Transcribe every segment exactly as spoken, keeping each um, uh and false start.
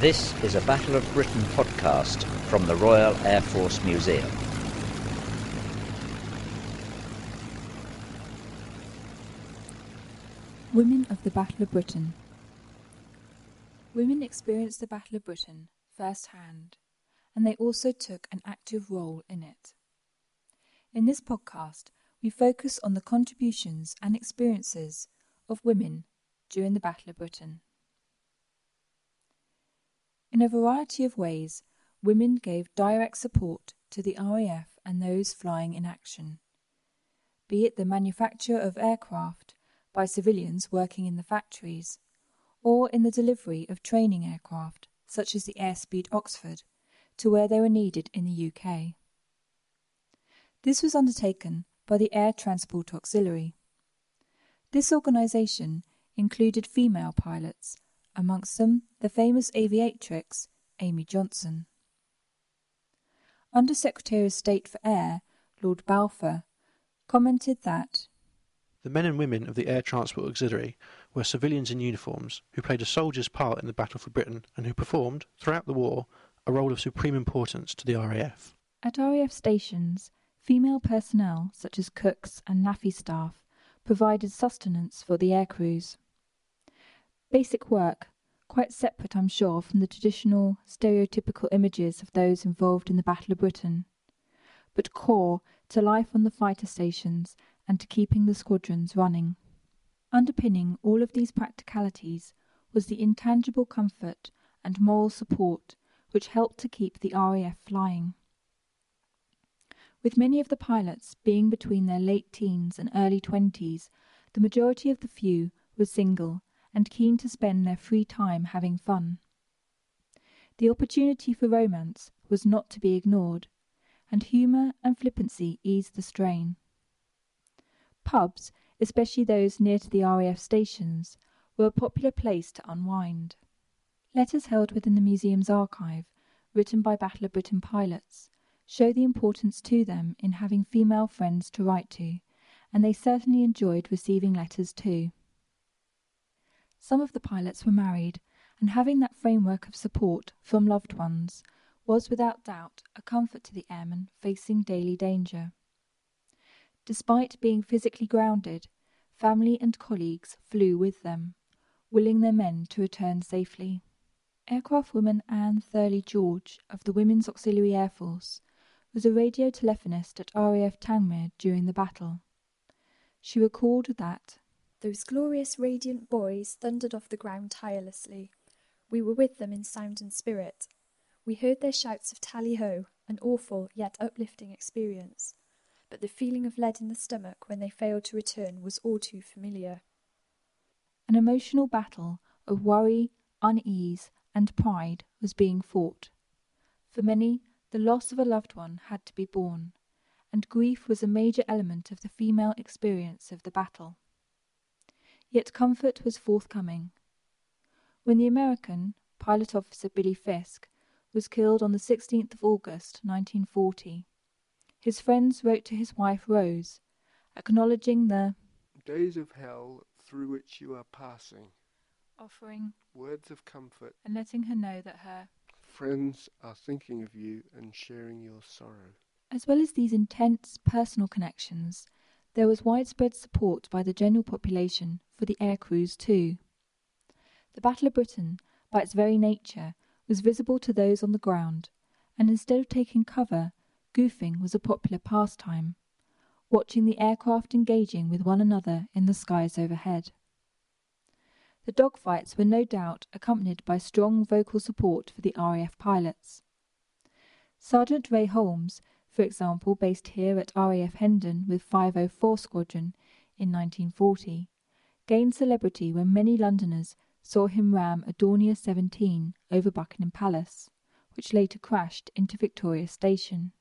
This is a Battle of Britain podcast from the Royal Air Force Museum. Women of the Battle of Britain. Women experienced the Battle of Britain firsthand, and they also took an active role in it. In this podcast, we focus on the contributions and experiences of women during the Battle of Britain. In a variety of ways, women gave direct support to the R A F and those flying in action, be it the manufacture of aircraft by civilians working in the factories, or in the delivery of training aircraft, such as the Airspeed Oxford, to where they were needed in the U K. This was undertaken by the Air Transport Auxiliary. This organisation included female pilots, amongst them the famous aviatrix Amy Johnson. Under-Secretary of State for Air, Lord Balfour, commented that the men and women of the Air Transport Auxiliary were civilians in uniforms who played a soldier's part in the battle for Britain and who performed, throughout the war, a role of supreme importance to the R A F. At R A F stations, female personnel, such as cooks and N A F I staff, provided sustenance for the air crews. Basic work, quite separate, I'm sure, from the traditional, stereotypical images of those involved in the Battle of Britain, but core to life on the fighter stations and to keeping the squadrons running. Underpinning all of these practicalities was the intangible comfort and moral support which helped to keep the R A F flying. With many of the pilots being between their late teens and early twenties, the majority of the few were single and keen to spend their free time having fun. The opportunity for romance was not to be ignored, and humour and flippancy eased the strain. Pubs, especially those near to the R A F stations, were a popular place to unwind. Letters held within the museum's archive, written by Battle of Britain pilots, show the importance to them in having female friends to write to, and they certainly enjoyed receiving letters too. Some of the pilots were married, and having that framework of support from loved ones was without doubt a comfort to the airmen facing daily danger. Despite being physically grounded, family and colleagues flew with them, willing their men to return safely. Aircraft woman Anne Thurley George of the Women's Auxiliary Air Force was a radio telephonist at R A F Tangmere during the battle. She recalled that those glorious radiant boys thundered off the ground tirelessly. We were with them in sound and spirit. We heard their shouts of tally-ho, an awful yet uplifting experience, but the feeling of lead in the stomach when they failed to return was all too familiar. An emotional battle of worry, unease, and pride was being fought. For many, the loss of a loved one had to be borne, and grief was a major element of the female experience of the battle. Yet comfort was forthcoming. When the American, pilot officer Billy Fisk, was killed on the sixteenth of August nineteen forty, his friends wrote to his wife Rose, acknowledging the days of hell through which you are passing, offering words of comfort, and letting her know that her friends are thinking of you and sharing your sorrow. As well as these intense personal connections, there was widespread support by the general population for the air crews too. The Battle of Britain, by its very nature, was visible to those on the ground, and instead of taking cover, goofing was a popular pastime, watching the aircraft engaging with one another in the skies overhead. The dogfights were no doubt accompanied by strong vocal support for the R A F pilots. Sergeant Ray Holmes, for example, based here at R A F Hendon with five oh four Squadron in nineteen forty, gained celebrity when many Londoners saw him ram a Dornier seventeen over Buckingham Palace, which later crashed into Victoria Station.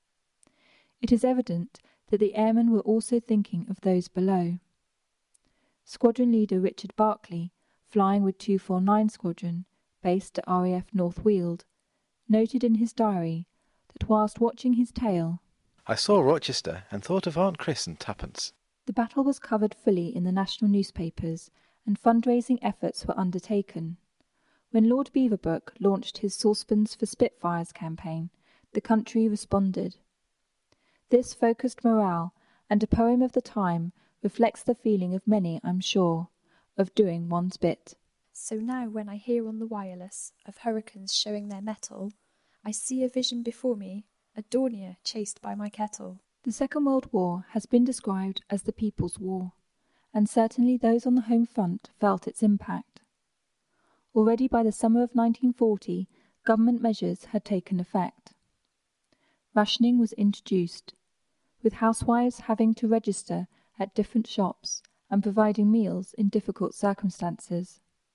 It is evident that the airmen were also thinking of those below. Squadron leader Richard Barclay, flying with two forty-nine Squadron, based at R A F North Weald, noted in his diary that whilst watching his tail, I saw Rochester and thought of Aunt Chris and twopence. The battle was covered fully in the national newspapers, and fundraising efforts were undertaken. When Lord Beaverbrook launched his Saucepans for Spitfires campaign, the country responded. This focused morale, and a poem of the time, reflects the feeling of many, I'm sure, of doing one's bit. So now when I hear on the wireless of hurricanes showing their mettle, I see a vision before me, a Dornier chased by my kettle. The Second World War has been described as the People's War, and certainly those on the home front felt its impact. Already by the summer of nineteen forty, government measures had taken effect. Rationing was introduced, with housewives having to register at different shops and providing meals in difficult circumstances.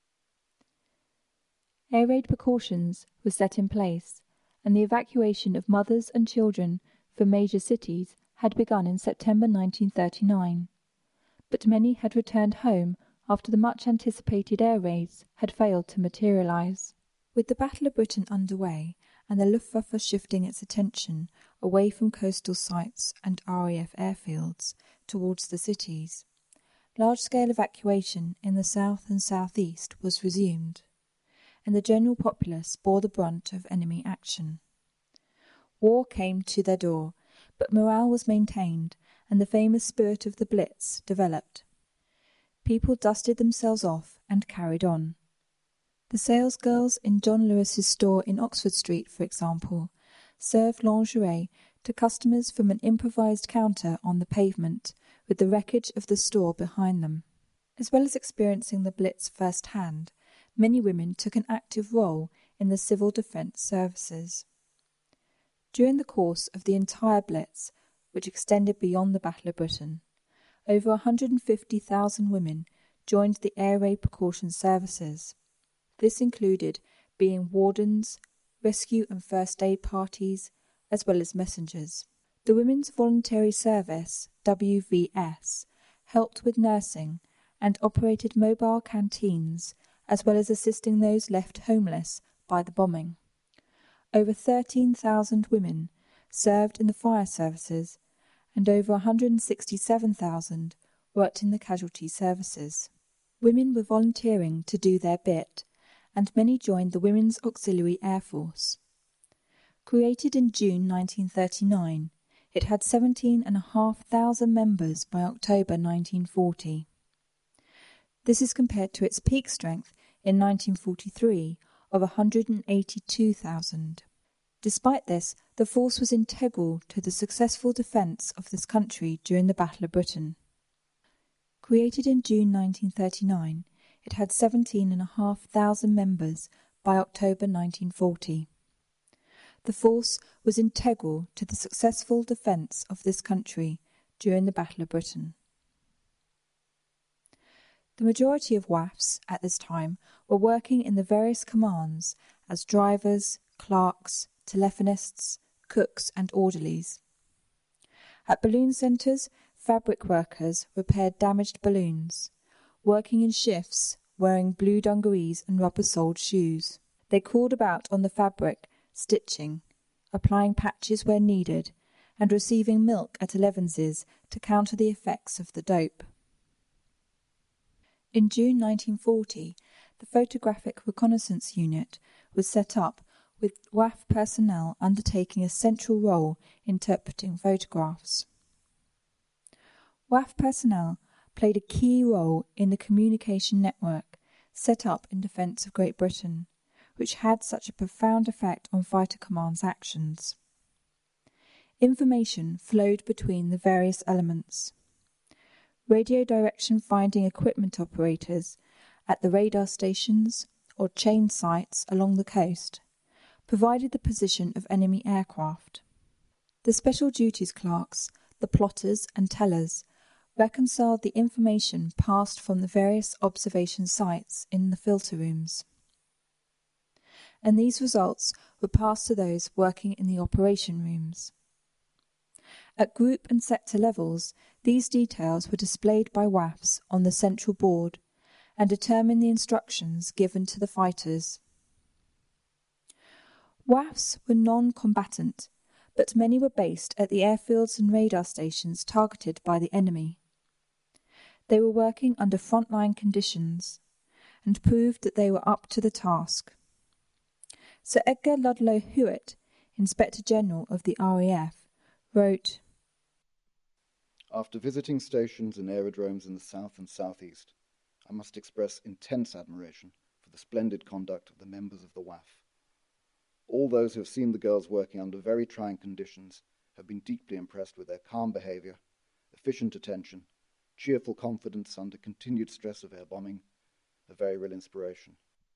Air raid precautions were set in place, and the evacuation of mothers and children from major cities had begun in September nineteen thirty-nine, but many had returned home after the much-anticipated air raids had failed to materialise. With the Battle of Britain underway and the Luftwaffe shifting its attention away from coastal sites and R A F airfields towards the cities, large-scale evacuation in the south and southeast was resumed, and the general populace bore the brunt of enemy action. War came to their door, but morale was maintained, and the famous spirit of the Blitz developed. People dusted themselves off and carried on. The salesgirls in John Lewis's store in Oxford Street, for example, served lingerie to customers from an improvised counter on the pavement, with the wreckage of the store behind them. As well as experiencing the Blitz firsthand, many women took an active role in the civil defence services. During the course of the entire Blitz, which extended beyond the Battle of Britain, over one hundred fifty thousand women joined the air raid precaution services. This included being wardens, rescue and first aid parties, as well as messengers. The Women's Voluntary Service, W V S, helped with nursing and operated mobile canteens, as well as assisting those left homeless by the bombing. Over thirteen thousand women served in the fire services, and over one hundred sixty-seven thousand worked in the casualty services. Women were volunteering to do their bit, and many joined the Women's Auxiliary Air Force. Created in June nineteen thirty-nine, it had seventeen and a half thousand members by October nineteen forty. This is compared to its peak strength in nineteen forty-three of one hundred eighty-two thousand. Despite this, the force was integral to the successful defence of this country during the Battle of Britain. Created in June nineteen thirty-nine, it had seventeen and a half thousand members by October nineteen forty. The force was integral to the successful defence of this country during the Battle of Britain. The majority of W A Fs at this time were working in the various commands as drivers, clerks, telephonists, cooks and orderlies. At balloon centres, fabric workers repaired damaged balloons, working in shifts, wearing blue dungarees and rubber-soled shoes. They crawled about on the fabric, stitching, applying patches where needed, and receiving milk at Elevenses to counter the effects of the dope. In June nineteen forty, the Photographic Reconnaissance Unit was set up, with W A F personnel undertaking a central role interpreting photographs. W A F personnel played a key role in the communication network set up in defence of Great Britain, which had such a profound effect on Fighter Command's actions. Information flowed between the various elements. Radio direction finding equipment operators at the radar stations or chain sites along the coast provided the position of enemy aircraft. The special duties clerks, the plotters and tellers, reconciled the information passed from the various observation sites in the filter rooms, and these results were passed to those working in the operation rooms. At group and sector levels, these details were displayed by W A Fs on the central board and determined the instructions given to the fighters. W A Fs were non-combatant, but many were based at the airfields and radar stations targeted by the enemy. They were working under frontline conditions, and proved that they were up to the task. Sir Edgar Ludlow Hewitt, Inspector General of the R A F, wrote, "After visiting stations and aerodromes in the south and southeast, I must express intense admiration for the splendid conduct of the members of the W A F. All those who have seen the girls working under very trying conditions have been deeply impressed with their calm behaviour, efficient attention, cheerful confidence under continued stress of air bombing, a very real inspiration."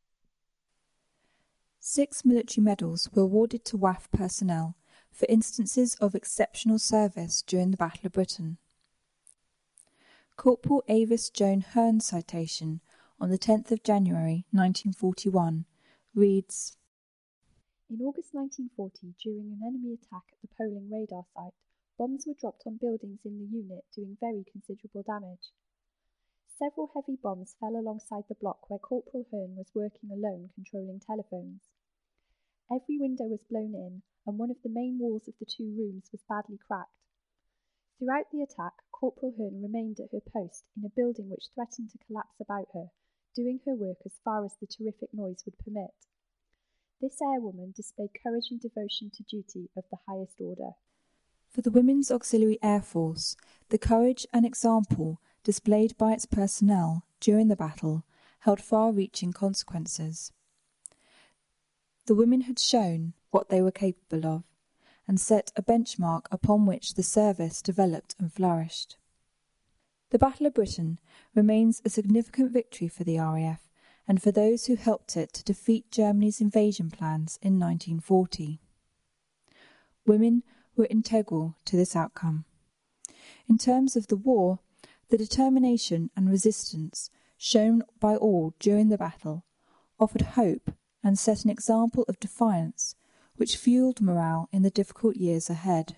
Six military medals were awarded to W A F personnel for instances of exceptional service during the Battle of Britain. Corporal Avis Joan Hearn's citation on the tenth of January nineteen forty-one reads, "In August nineteen forty, during an enemy attack at the Poling radar site, bombs were dropped on buildings in the unit, doing very considerable damage. Several heavy bombs fell alongside the block where Corporal Hearn was working alone controlling telephones. Every window was blown in, and one of the main walls of the two rooms was badly cracked. Throughout the attack, Corporal Hearn remained at her post in a building which threatened to collapse about her, doing her work as far as the terrific noise would permit. This airwoman displayed courage and devotion to duty of the highest order." For the Women's Auxiliary Air Force, the courage and example displayed by its personnel during the battle held far-reaching consequences. The women had shown what they were capable of, and set a benchmark upon which the service developed and flourished. The Battle of Britain remains a significant victory for the R A F and for those who helped it to defeat Germany's invasion plans in nineteen forty. Women were integral to this outcome. In terms of the war, the determination and resistance shown by all during the battle offered hope and set an example of defiance which fueled morale in the difficult years ahead.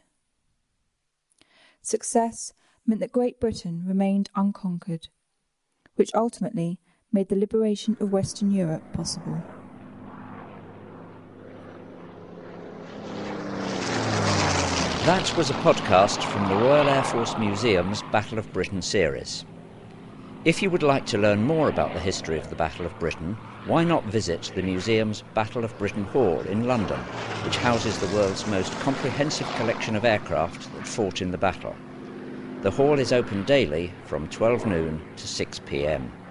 Success meant that Great Britain remained unconquered, which ultimately made the liberation of Western Europe possible. That was a podcast from the Royal Air Force Museum's Battle of Britain series. If you would like to learn more about the history of the Battle of Britain, why not visit the museum's Battle of Britain Hall in London, which houses the world's most comprehensive collection of aircraft that fought in the battle. The hall is open daily from twelve noon to six p m.